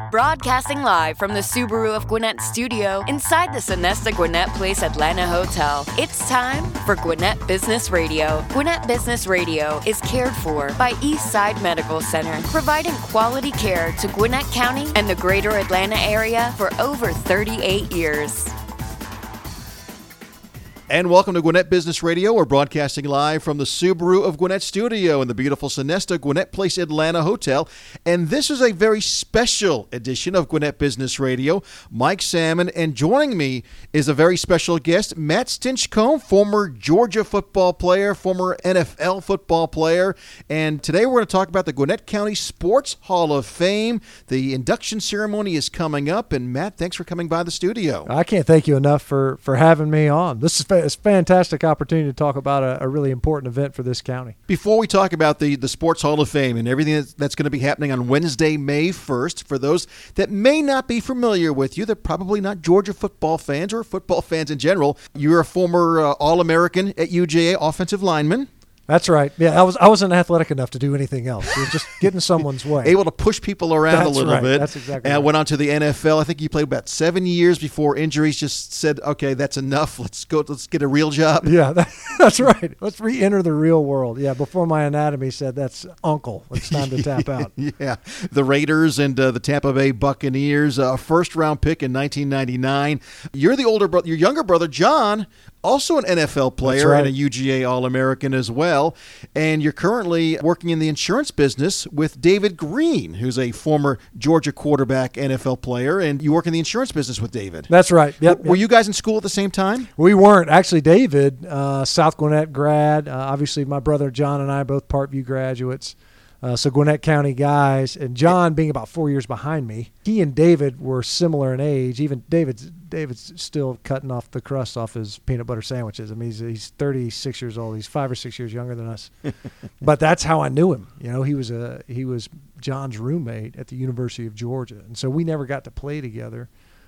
Broadcasting live from the Subaru of Gwinnett studio inside the Sonesta Gwinnett Place Atlanta Hotel. It's time for Gwinnett Business Radio. Gwinnett Business Radio is cared for by Eastside Medical Center, providing quality care to Gwinnett County and the greater Atlanta area for over 38 years. And welcome to Gwinnett Business Radio. We're broadcasting live from the Subaru of Gwinnett studio in the beautiful Sonesta Gwinnett Place Atlanta Hotel. And this is a very special edition of Gwinnett Business Radio. Mike Salmon, and joining me is a very special guest, Matt Stinchcomb, former Georgia football player, former NFL football player. And today we're going to talk about the Gwinnett County Sports Hall of Fame. The induction ceremony is coming up. And Matt, thanks for coming by the studio. I can't thank you enough for having me on. This is it's a fantastic opportunity to talk about a really important event for this county. Before we talk about the Sports Hall of Fame and everything that's going to be happening on Wednesday, May 1st, for those that may not be familiar with you, they're probably not Georgia football fans or football fans in general. You're a former All-American at UGA offensive lineman. That's right. Yeah, I wasn't athletic enough to do anything else. It was just getting someone's way. Able to push people around a little bit. That's exactly right. And went on to the NFL. I think you played about 7 years before injuries just said, okay, that's enough. Let's get a real job. Yeah, that's right. Let's re-enter the real world. Yeah, before my anatomy said that's uncle. It's time to tap out. Yeah. The Raiders and the Tampa Bay Buccaneers, first-round pick in 1999. You're the older brother. Your younger brother, John, also an NFL player and a UGA All-American as well. And you're currently working in the insurance business with David Green, who's a former Georgia quarterback NFL player. And you work in the insurance business with David. That's right. Yep. Were you guys in school at the same time? We weren't. Actually, David, South Gwinnett grad. Obviously, my brother John and I both Parkview graduates. So Gwinnett County guys, and John being about 4 years behind me. He and David were similar in age. Even David's still cutting off the crust off his peanut butter sandwiches. I mean, he's 36 years old. He's 5 or 6 years younger than us. But that's how I knew him. You know, he was John's roommate at the University of Georgia, and so we never got to play together.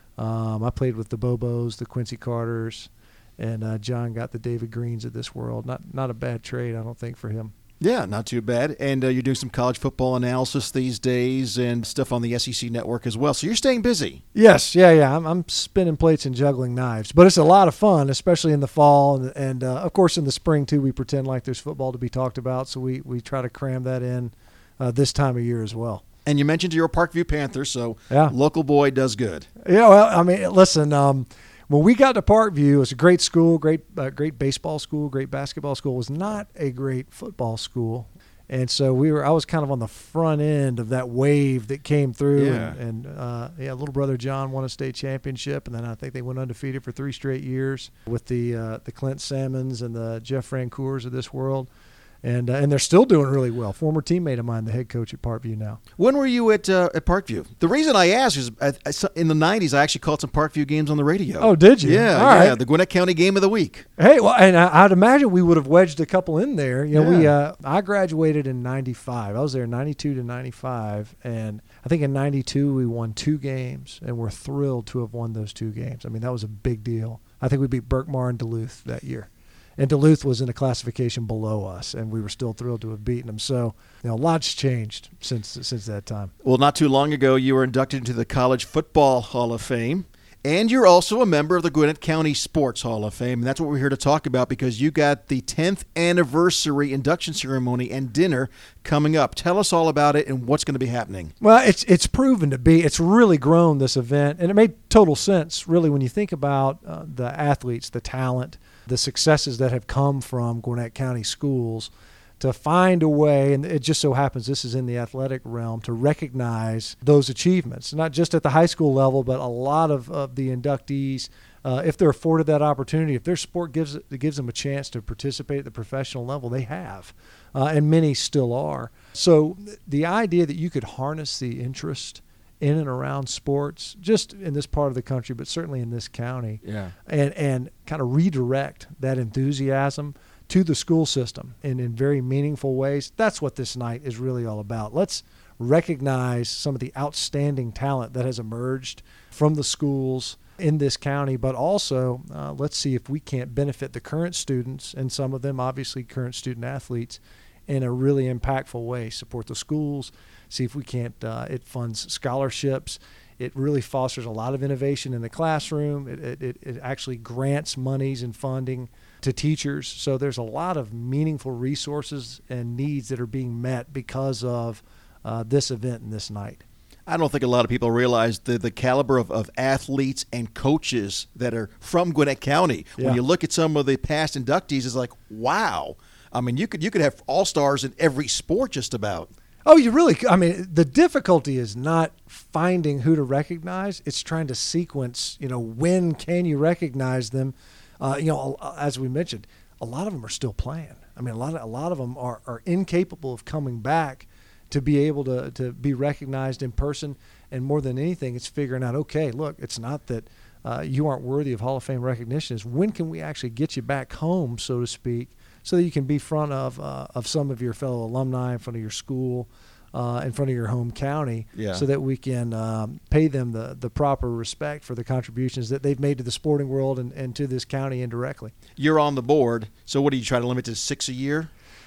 I played with the Bobos, the Quincy Carters, and John got the David Greens of this world. Not a bad trade, I don't think, for him. Yeah, not too bad. And you're doing some college football analysis these days and stuff on the SEC network as well. So you're staying busy. Yes, yeah. I'm spinning plates and juggling knives. But it's a lot of fun, especially in the fall. And of course, in the spring, too, we pretend like there's football to be talked about. So we try to cram that in this time of year as well. And you mentioned you're a Parkview Panther, so yeah. Local boy does good. Yeah, well, I mean, listen, when we got to Parkview, it was a great school, great baseball school, great basketball school. It was not a great football school, and so I was kind of on the front end of that wave that came through. Yeah. And little brother John won a state championship, and then I think they went undefeated for 3 straight years with the Clint Salmons and the Jeff Francoeurs of this world. And they're still doing really well. Former teammate of mine, the head coach at Parkview now. When were you at Parkview? The reason I ask is in the 90s, I actually called some Parkview games on the radio. Oh, did you? Yeah, all right. Yeah, the Gwinnett County Game of the Week. Hey, well, and I'd imagine we would have wedged a couple in there. You know, I graduated in 95. I was there 92 to 95, and I think in 92 we won 2 games, and we're thrilled to have won those 2 games. I mean, that was a big deal. I think we beat Berkmar and Duluth that year. And Duluth was in a classification below us, and we were still thrilled to have beaten them. So, lots changed since that time. Well, not too long ago, you were inducted into the College Football Hall of Fame, and you're also a member of the Gwinnett County Sports Hall of Fame. And that's what we're here to talk about because you got the 10th anniversary induction ceremony and dinner coming up. Tell us all about it and what's going to be happening. Well, it's proven to be. It's really grown, this event, and it made total sense, really, when you think about the athletes, the talent, the successes that have come from Gwinnett County schools, to find a way, and it just so happens this is in the athletic realm, to recognize those achievements, not just at the high school level, but a lot of the inductees, if they're afforded that opportunity, if their sport gives them a chance to participate at the professional level, they have, and many still are. So the idea that you could harness the interest in and around sports, just in this part of the country, but certainly in this county, and kind of redirect that enthusiasm to the school system and in very meaningful ways. That's what this night is really all about. Let's recognize some of the outstanding talent that has emerged from the schools in this county, but also let's see if we can't benefit the current students, and some of them obviously current student athletes, in a really impactful way. Support the schools, see if we can't. It funds scholarships. It really fosters a lot of innovation in the classroom. It actually grants monies and funding to teachers. So there's a lot of meaningful resources and needs that are being met because of this event and this night. I don't think a lot of people realize the caliber of athletes and coaches that are from Gwinnett County. Yeah. When you look at some of the past inductees, it's like, wow. I mean, you could have all-stars in every sport just about. Oh, you really – I mean, the difficulty is not finding who to recognize. It's trying to sequence, when can you recognize them. As we mentioned, a lot of them are still playing. I mean, a lot of them are incapable of coming back to be able to be recognized in person. And more than anything, it's figuring out, okay, look, it's not that you aren't worthy of Hall of Fame recognition. It's when can we actually get you back home, so to speak, so that you can be in front of some of your fellow alumni, in front of your school, in front of your home county, so that we can pay them the proper respect for the contributions that they've made to the sporting world and to this county indirectly. You're on the board, so what do you try to limit to 6 a year?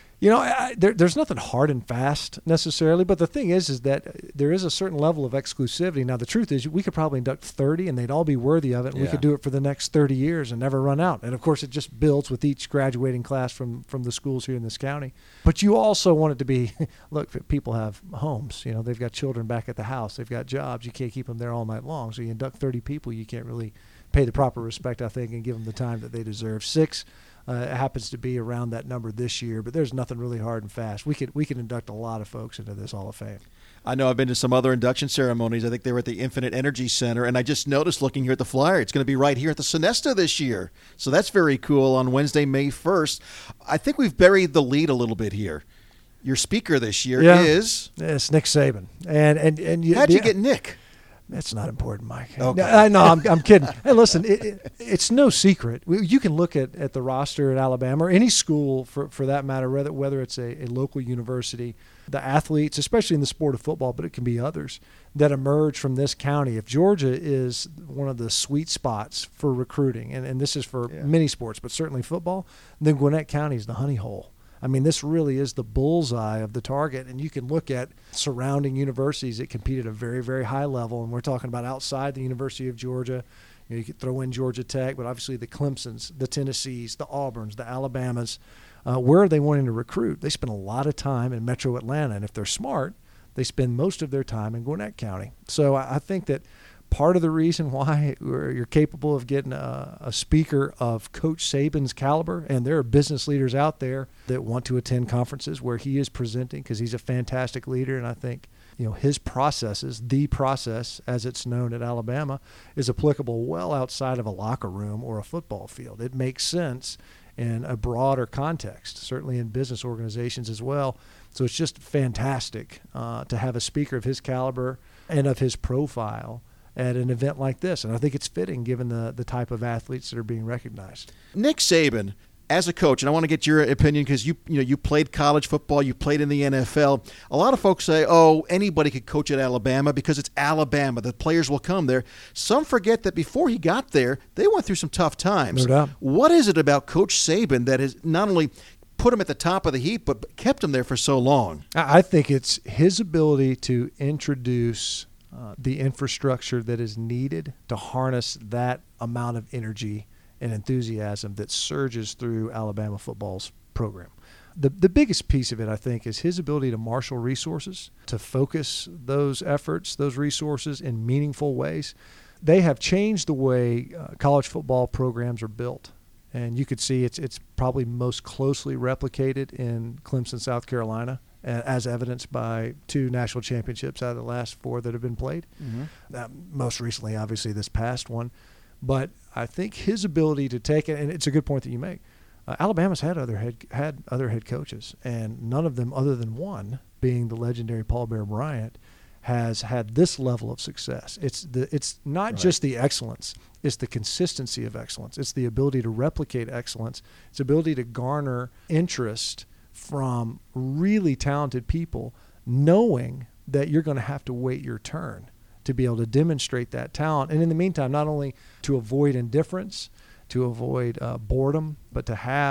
There's nothing hard and fast necessarily, but the thing is that there is a certain level of exclusivity. Now, the truth is we could probably induct 30 and they'd all be worthy of it, and we could do it for the next 30 years and never run out. And, of course, it just builds with each graduating class from the schools here in this county. But you also want it to be, look, people have homes. They've got children back at the house. They've got jobs. You can't keep them there all night long. So you induct 30 people, you can't really pay the proper respect, I think, and give them the time that they deserve. 6 it happens to be around that number this year, but there's nothing really hard and fast. We can induct a lot of folks into this Hall of Fame. I know I've been to some other induction ceremonies. I think they were at the Infinite Energy Center, and I just noticed looking here at the flyer, it's going to be right here at the Sonesta this year. So that's very cool on Wednesday, May 1st. I think we've buried the lead a little bit here. Your speaker this year is? It's Nick Saban. And how'd you get Nick? That's not important, Mike. Okay. No, I'm kidding. Hey, listen, it's no secret. You can look at the roster at Alabama or any school for that matter, whether it's a local university, the athletes, especially in the sport of football, but it can be others, that emerge from this county. If Georgia is one of the sweet spots for recruiting, and this is for many sports, but certainly football, then Gwinnett County is the honey hole. I mean, this really is the bullseye of the target, and you can look at surrounding universities that compete at a very, very high level, and we're talking about outside the University of Georgia. You could throw in Georgia Tech, but obviously the Clemsons, the Tennessees, the Auburns, the Alabamas. Where are they wanting to recruit? They spend a lot of time in Metro Atlanta, and if they're smart, they spend most of their time in Gwinnett County. So I think that part of the reason why you're capable of getting a speaker of Coach Saban's caliber, and there are business leaders out there that want to attend conferences where he is presenting because he's a fantastic leader, and I think his processes, the process as it's known at Alabama, is applicable well outside of a locker room or a football field. It makes sense in a broader context, certainly in business organizations as well. So it's just fantastic to have a speaker of his caliber and of his profile at an event like this. And I think it's fitting given the type of athletes that are being recognized. Nick Saban, as a coach, and I want to get your opinion because you played college football, you played in the NFL. A lot of folks say, anybody could coach at Alabama because it's Alabama. The players will come there. Some forget that before he got there, they went through some tough times. No doubt. What is it about Coach Saban that has not only put him at the top of the heap, but kept him there for so long? I think it's his ability to introduce the infrastructure that is needed to harness that amount of energy and enthusiasm that surges through Alabama football's program. The biggest piece of it, I think, is his ability to marshal resources, to focus those efforts, those resources in meaningful ways. They have changed the way college football programs are built. And you could see it's probably most closely replicated in Clemson, South Carolina, as evidenced by 2 national championships out of the last 4 that have been played. Mm-hmm. Most recently, obviously, this past one. But I think his ability to take it, and it's a good point that you make, Alabama's had other head coaches, and none of them other than one, being the legendary Paul Bear Bryant, has had this level of success. It's not just the excellence, it's the consistency of excellence. It's the ability to replicate excellence. It's the ability to garner interest from really talented people, knowing that you're going to have to wait your turn to be able to demonstrate that talent. And in the meantime, not only to avoid indifference, to avoid boredom, but to have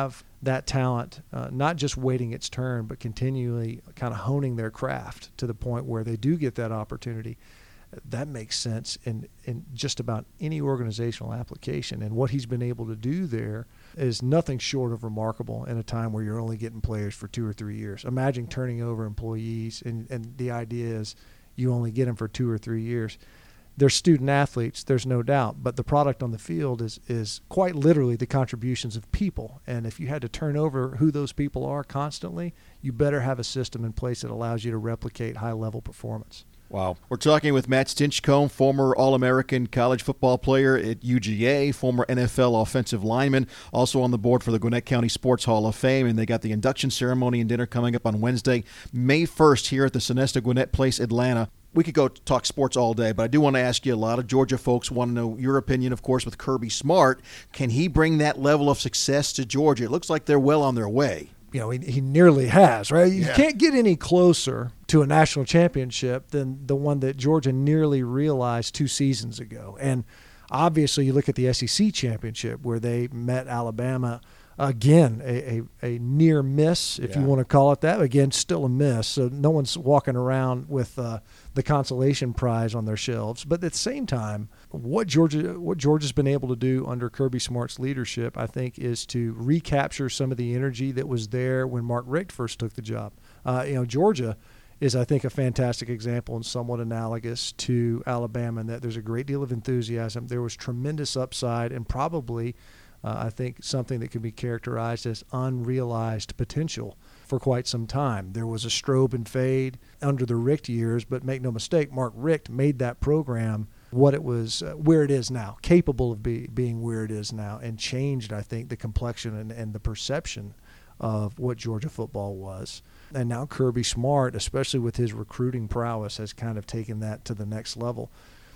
that talent, not just waiting its turn, but continually kind of honing their craft to the point where they do get that opportunity. That makes sense in just about any organizational application. And what he's been able to do there is nothing short of remarkable in a time where you're only getting players for 2 or 3 years. Imagine turning over employees, and the idea is you only get them for 2 or 3 years. They're student athletes, there's no doubt, but the product on the field is quite literally the contributions of people. And if you had to turn over who those people are constantly, you better have a system in place that allows you to replicate high-level performance. Wow. We're talking with Matt Stinchcomb, former All-American college football player at UGA, former NFL offensive lineman, also on the board for the Gwinnett County Sports Hall of Fame, and they got the induction ceremony and dinner coming up on Wednesday, May 1st here at the Sonesta Gwinnett Place, Atlanta. We could go talk sports all day, but I do want to ask you, a lot of Georgia folks want to know your opinion, of course, with Kirby Smart. Can he bring that level of success to Georgia? It looks like they're well on their way. You know, he nearly has, right? You can't get any closer to a national championship than the one that Georgia nearly realized 2 seasons ago. And obviously you look at the SEC championship where they met Alabama. Again, a near miss, if you want to call it that. Again, still a miss. So no one's walking around with the consolation prize on their shelves. But at the same time, what Georgia's been able to do under Kirby Smart's leadership, I think, is to recapture some of the energy that was there when Mark Richt first took the job. Georgia is, I think, a fantastic example and somewhat analogous to Alabama in that there's a great deal of enthusiasm. There was tremendous upside and probably I think something that could be characterized as unrealized potential for quite some time. There was a strobe and fade under the Richt years, but make no mistake, Mark Richt made that program what it was, where it is now, capable of being where it is now, and changed, I think, the complexion and the perception of what Georgia football was. And now Kirby Smart, especially with his recruiting prowess, has kind of taken that to the next level.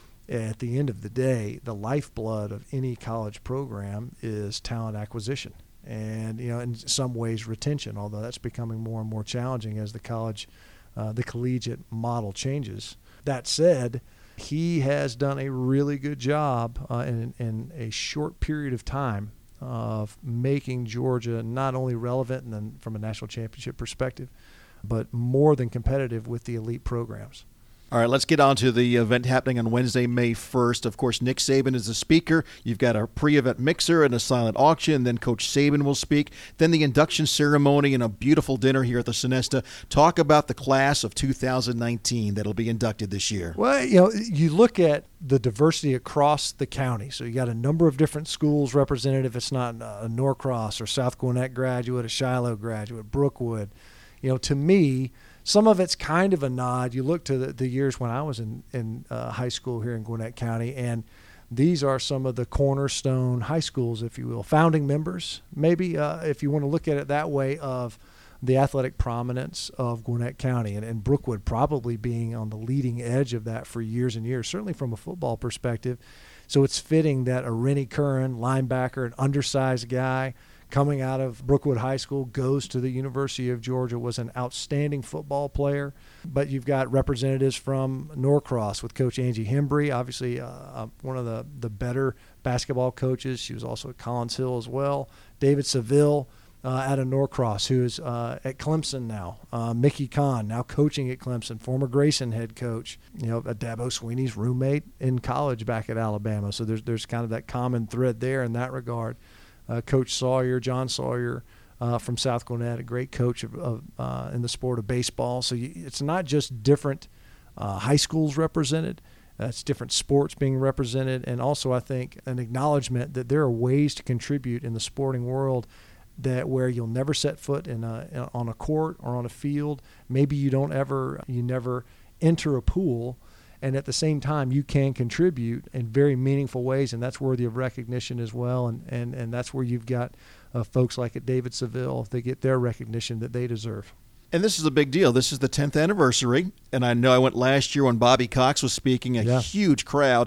At the end of the day, the lifeblood of any college program is talent acquisition and, in some ways retention, although that's becoming more and more challenging as the collegiate model changes. That said, he has done a really good job in a short period of time of making Georgia not only relevant and then from a national championship perspective, but more than competitive with the elite programs. All right, let's get on to the event happening on Wednesday, May 1st. Of course, Nick Saban is the speaker. You've got a pre-event mixer and a silent auction. Then Coach Saban will speak. Then the induction ceremony and a beautiful dinner here at the Sonesta. Talk about the class of 2019 that'll be inducted this year. Well, you look at the diversity across the county. So you got a number of different schools represented. If it's not a Norcross or South Gwinnett graduate, a Shiloh graduate, Brookwood. To me, some of it's kind of a nod. You look to the years when I was in high school here in Gwinnett County, and these are some of the cornerstone high schools, if you will, founding members, maybe, if you want to look at it that way, of the athletic prominence of Gwinnett County, and Brookwood probably being on the leading edge of that for years and years, certainly from a football perspective. So it's fitting that a Rennie Curran, linebacker, an undersized guy, coming out of Brookwood High School, goes to the University of Georgia, was an outstanding football player. But you've got representatives from Norcross with Coach Angie Hembry, obviously one of the better basketball coaches. She was also at Collins Hill as well. David Seville out of Norcross, who is at Clemson now. Mickey Kahn, now coaching at Clemson, former Grayson head coach. Dabo Sweeney's roommate in college back at Alabama. So there's kind of that common thread there in that regard. Coach Sawyer, John Sawyer from South Gwinnett, a great coach of in the sport of baseball. So it's not just different high schools represented. It's different sports being represented. And also, I think, an acknowledgement that there are ways to contribute in the sporting world that where you'll never set foot on a court or on a field. Maybe you never enter a pool. And at the same time, you can contribute in very meaningful ways, and that's worthy of recognition as well. And that's where you've got folks like at David Seville, they get their recognition that they deserve. And this is a big deal. This is the 10th anniversary, and I know I went last year when Bobby Cox was speaking, a huge crowd.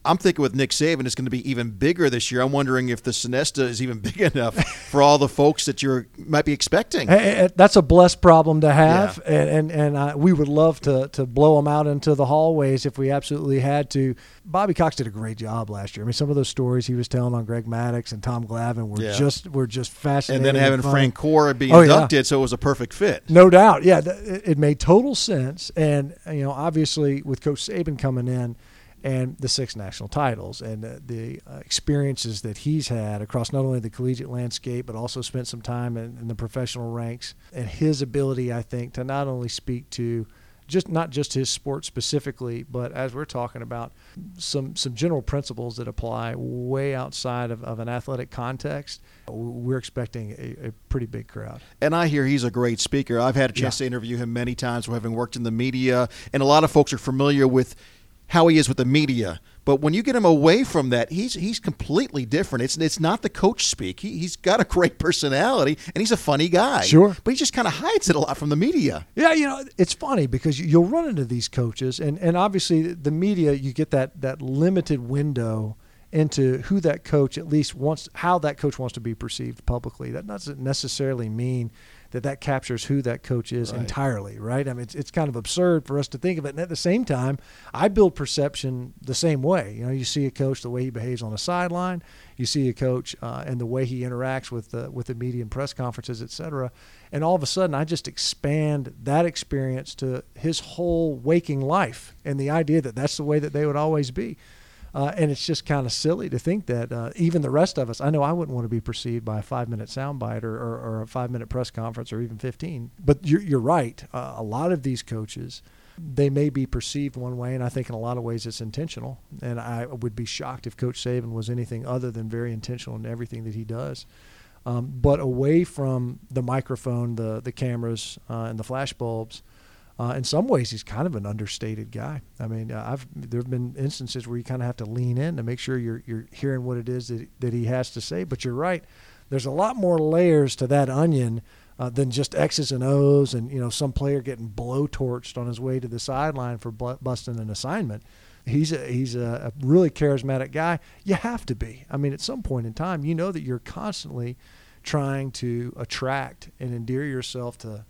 I'm thinking with Nick Saban, it's going to be even bigger this year. I'm wondering if the Sonesta is even big enough for all the folks that you might be expecting. That's a blessed problem to have, and we would love to blow them out into the hallways if we absolutely had to. Bobby Cox did a great job last year. I mean, some of those stories he was telling on Greg Maddux and Tom Glavine were just fascinating. And then having Frank Cora be inducted, so it was a perfect fit. No doubt, yeah, it made total sense. And obviously with Coach Saban coming in, and the 6 national titles and the experiences that he's had across not only the collegiate landscape but also spent some time in the professional ranks, and his ability, I think, to not only speak to not just his sport specifically, but as we're talking about some general principles that apply way outside of an athletic context, we're expecting a pretty big crowd. And I hear he's a great speaker. I've had a chance to interview him many times, having worked in the media, and a lot of folks are familiar with how he is with the media. But when you get him away from that, he's completely different. It's not the coach speak. He's got a great personality, and he's a funny guy. Sure. But he just kind of hides it a lot from the media. Yeah, it's funny because you'll run into these coaches, and obviously the media, you get that limited window into who that coach at least wants, how that coach wants to be perceived publicly. That doesn't necessarily mean that captures who that coach is entirely, right? I mean, it's kind of absurd for us to think of it. And at the same time, I build perception the same way. You see a coach, the way he behaves on the sideline. You see a coach and the way he interacts with the media and press conferences, et cetera. And all of a sudden, I just expand that experience to his whole waking life and the idea that that's the way that they would always be. And it's just kind of silly to think that even the rest of us, I know I wouldn't want to be perceived by a 5-minute soundbite or a 5-minute press conference or even 15. But you're right. A lot of these coaches, they may be perceived one way, and I think in a lot of ways it's intentional. And I would be shocked if Coach Saban was anything other than very intentional in everything that he does. But away from the microphone, the cameras, and the flash bulbs, in some ways, he's kind of an understated guy. I mean, there have been instances where you kind of have to lean in to make sure you're hearing what it is that he has to say. But you're right. There's a lot more layers to that onion than just X's and O's and, some player getting blowtorched on his way to the sideline for busting an assignment. He's a really charismatic guy. You have to be. I mean, at some point in time, you know that you're constantly trying to attract and endear yourself to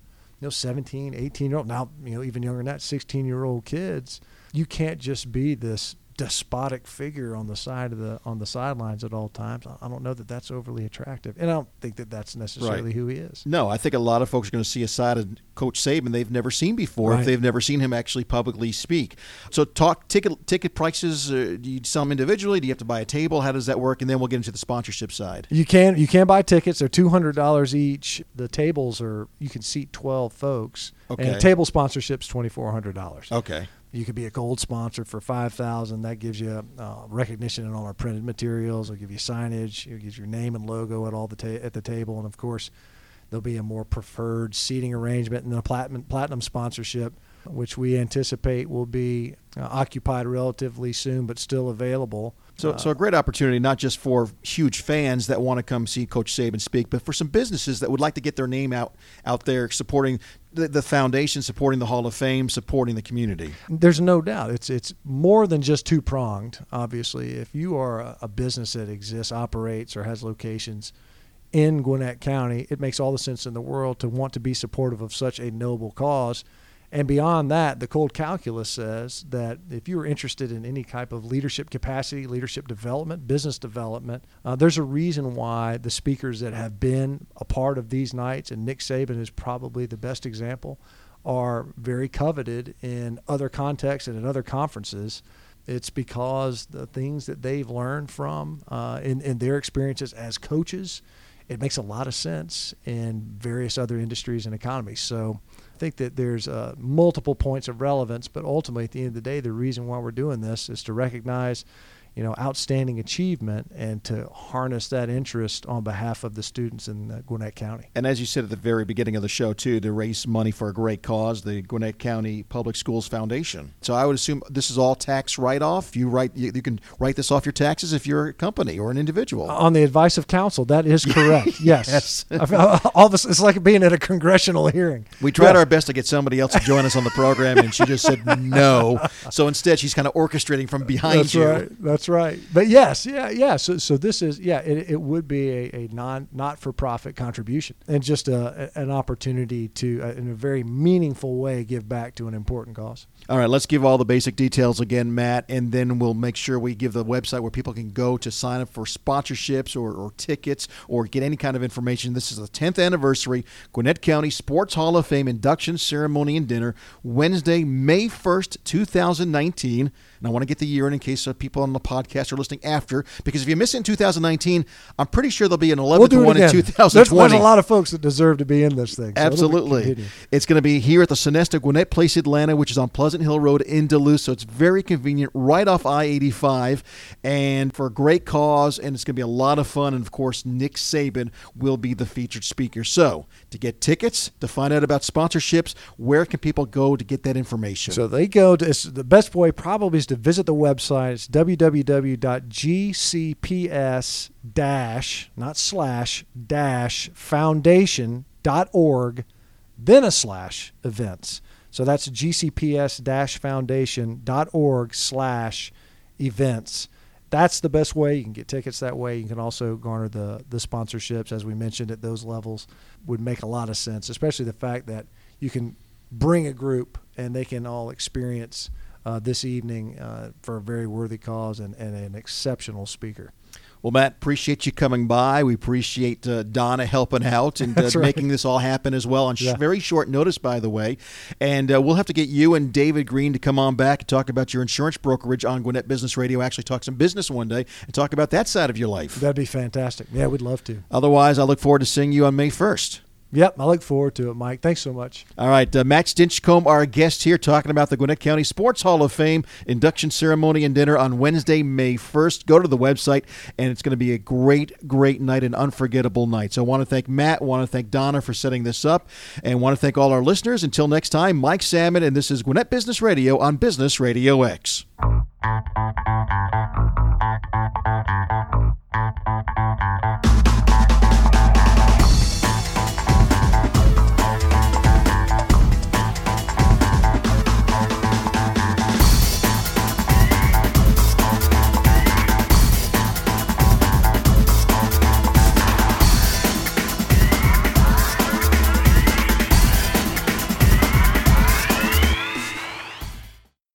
17, 18-year-old, now, even younger than that, 16-year-old kids. You can't just be this despotic figure on the sidelines at all times. I don't know that that's overly attractive, and I don't think that that's necessarily who he is. No, I think a lot of folks are going to see a side of Coach Saban they've never seen before if they've never seen him actually publicly speak. So talk ticket prices. Do you sell them individually? Do you have to buy a table? How does that work? And then we'll get into the sponsorship side. You can buy tickets. They're $200 each. The tables you can seat 12 folks. Okay. And table sponsorship's $2,400. Okay. You could be a gold sponsor for $5,000. That gives you recognition in all our printed materials. It'll give you signage. It'll give you your name and logo at the table, and of course, there'll be a more preferred seating arrangement and a platinum sponsorship, which we anticipate will be occupied relatively soon, but still available. So a great opportunity, not just for huge fans that want to come see Coach Saban speak, but for some businesses that would like to get their name out there, supporting the foundation, supporting the Hall of Fame, supporting the community. There's no doubt. It's more than just two-pronged, obviously. If you are a business that exists, operates, or has locations in Gwinnett County, it makes all the sense in the world to want to be supportive of such a noble cause. And beyond that, the cold calculus says that if you're interested in any type of leadership capacity, leadership development, business development, there's a reason why the speakers that have been a part of these nights, and Nick Saban is probably the best example, are very coveted in other contexts and in other conferences. It's because the things that they've learned from in their experiences as coaches, it makes a lot of sense in various other industries and economies. So I think that there's multiple points of relevance, but ultimately at the end of the day, the reason why we're doing this is to recognize outstanding achievement and to harness that interest on behalf of the students in Gwinnett County. And as you said at the very beginning of the show, too, to raise money for a great cause, the Gwinnett County Public Schools Foundation. So I would assume this is all tax write-off. You can write this off your taxes if you're a company or an individual. On the advice of counsel, that is correct. Yes. All this, it's like being at a congressional hearing. We tried our best to get somebody else to join us on the program, and she just said no. So instead, she's kind of orchestrating from behind you. That's That's right. But yes, yeah. So this is, it would be a not-for-profit contribution and just an opportunity to, in a very meaningful way, give back to an important cause. All right, let's give all the basic details again, Matt, and then we'll make sure we give the website where people can go to sign up for sponsorships or tickets or get any kind of information. This is the 10th anniversary Gwinnett County Sports Hall of Fame induction ceremony and dinner, Wednesday, May 1st, 2019. And I want to get the year in case people on the podcast are listening after, because if you miss it in 2019, I'm pretty sure there'll be an 11th one in 2020. There's a lot of folks that deserve to be in this thing. So absolutely. It's going to be here at the Sonesta Gwinnett Place Atlanta, which is on Pleasant Hill Road in Duluth, so it's very convenient, right off I-85, and for a great cause, and it's going to be a lot of fun, and of course, Nick Saban will be the featured speaker. So, to get tickets, to find out about sponsorships, where can people go to get that information? So they go to, the best way probably is to visit the website. It's www.gcps-foundation.org, then / events. So that's gcps-foundation.org/events. That's the best way. You can get tickets that way. You can also garner the sponsorships, as we mentioned, at those levels. Would make a lot of sense, especially the fact that you can bring a group and they can all experience this evening for a very worthy cause and an exceptional speaker. Well, Matt, appreciate you coming by. We appreciate Donna helping out and making this all happen as well on very short notice, by the way. And we'll have to get you and David Green to come on back and talk about your insurance brokerage on Gwinnett Business Radio, actually talk some business one day and talk about that side of your life. That'd be fantastic. Yeah, we'd love to. Otherwise, I look forward to seeing you on May 1st. Yep, I look forward to it, Mike. Thanks so much. All right, Matt Stinchcomb, our guest here, talking about the Gwinnett County Sports Hall of Fame induction ceremony and dinner on Wednesday, May 1st. Go to the website, and it's going to be a great, great night, an unforgettable night. So I want to thank Matt, I want to thank Donna for setting this up, and want to thank all our listeners. Until next time, Mike Salmon, and this is Gwinnett Business Radio on Business Radio X.